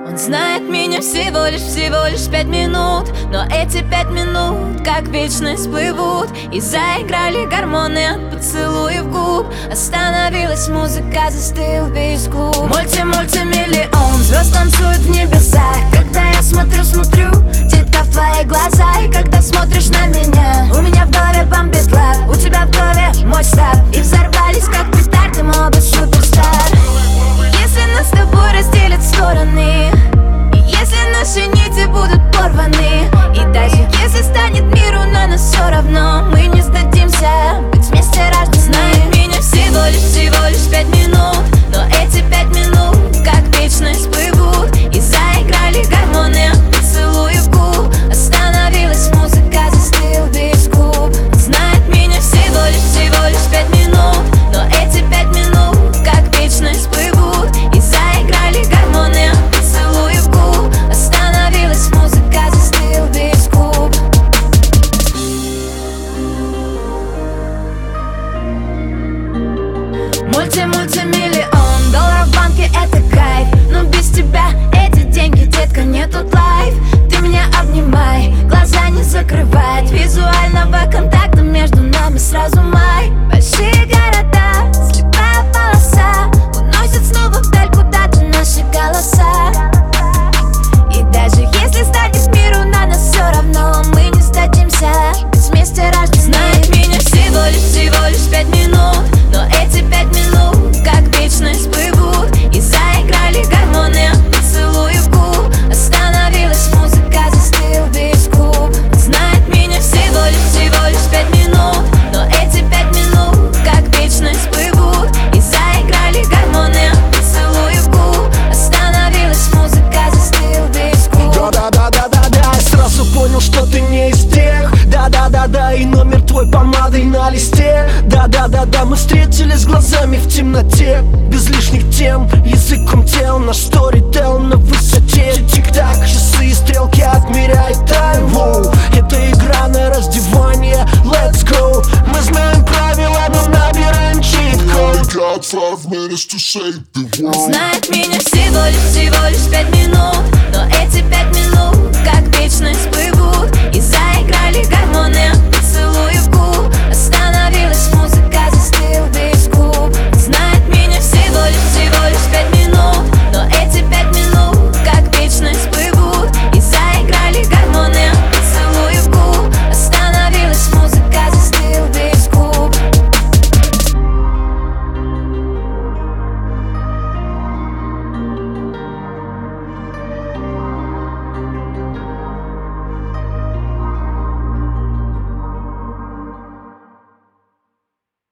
Он знает меня всего лишь 5 минут, но эти 5 минут как вечность плывут. И заиграли гормоны от поцелуев губ. Остановилась музыка, застыл весь клуб. Мультимиллион звезд танцуют в небесах. Когда я смотрю, детка, в твои глаза. И когда смотришь на меня, у меня в голове бомбит лав. У тебя в голове мой став. И взорвались как петарды, мы оба суперстар. Если нас с тобой разделят стороны, и если наши нити будут порваны, и даже если станет миру на нас все равно, мы не сдадимся, быть вместе рождены. Знает меня всего лишь 5 минут, но эти 5 минут как вечность плывут. И заиграли гормоны от поцелуев губ. Остановилась музыка, застыл весь клуб. Знает меня всего лишь 5 минут, но эти 5 минут как вечность плывут. И заиграли гормоны от поцелуев губ. Остановилась музыка, застыл весь клуб. Мультимиллион долларов в банке — это кайф. Но без тебя эти деньги, детка, не тот лайф. Ты меня обнимай, глаза не закрывай. От визуального контакта между нами сразу май. Большие города, слепая полоса, уносят снова вдаль куда-то наши голоса. И даже если станет миру на нас все равно, мы не сдадимся, ведь вместе рождены. Знает меня всего лишь 5 минут, но эти 5 минут как вечность плывут. И заиграли гормоны от поцелуев губ. Остановилась музыка, застыл весь клуб. Знает меня всего лишь 5 минут, но эти 5 минут как вечность плывут. И заиграли гормоны от поцелуев губ. Остановилась музыка, застыл весь клуб. Да-да-да-да-да, я сразу понял, что ты не из тех. Да-да-да-да, и номер твой помадой на листе. Да-да-да-да, мы встретились глазами в темноте, без лишних тем, языком тел. Наш сторител на высоте. Тик-так, часы и стрелки отмеряют тайм. Воу, это игра на раздевание, let's go. Мы знаем правила, но набираем чит-код. Знает меня всего лишь 5 минут, но эти 5 минут как вечность плывут.